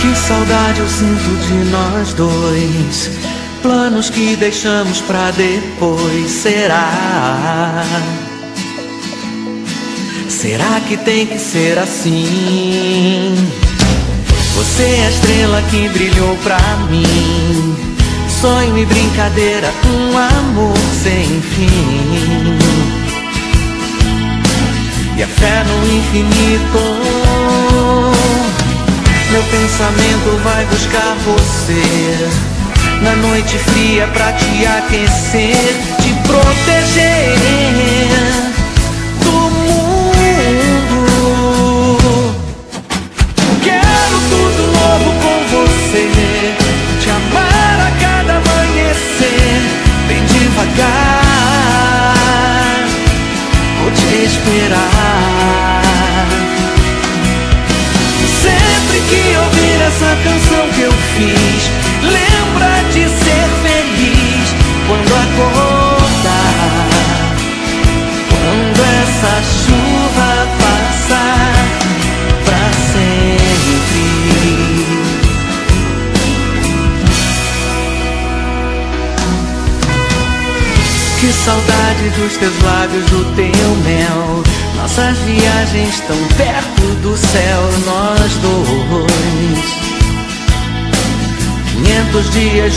Que saudade eu sinto de nós dois, planos que deixamos pra depois. Será que tem que ser assim? Você é a estrela que brilhou pra mim, sonho e brincadeira, um amor sem fim, e a fé no infinito. Meu pensamento vai buscar você na noite fria pra te aquecer, te proteger do mundo. Quero tudo novo com você, te amar a cada amanhecer, bem devagar, vou te esperar. Sempre que ouvir essa canção que eu fiz, lembra de ser feliz quando acordar, quando essa chuva passar pra sempre. Que saudade dos teus lábios, do teu mel, nossas viagens tão perto do céu, nós dois, 500 dias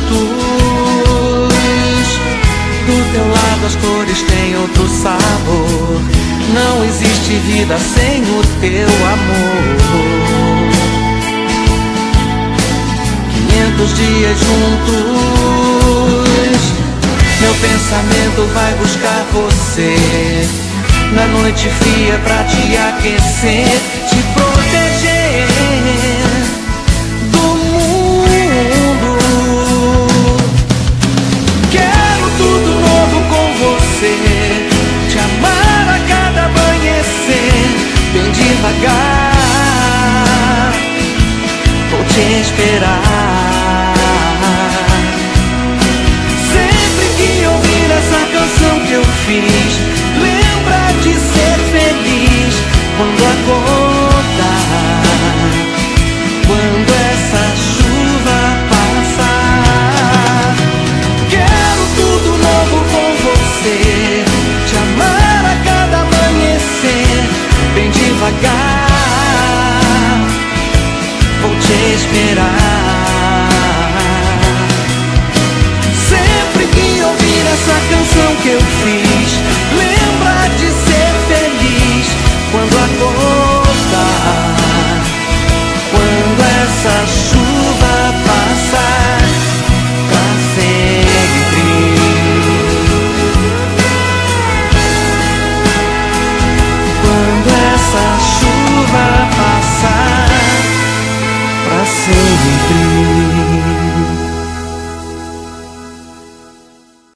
juntos. Do teu lado as cores têm outro sabor, não existe vida sem o teu amor. 500 dias juntos, meu pensamento vai buscar você na noite fria pra te aquecer, te proteger do mundo. Quero tudo novo com você, te amar a cada amanhecer, bem devagar, vou te esperar. Sempre que ouvir essa canção que eu fiz, lembra de ser feliz quando acordar, quando essa chuva passar. Quero tudo novo com você, te amar a cada amanhecer, bem devagar, vou te esperar. Sempre que ouvir essa canção que eu fiz,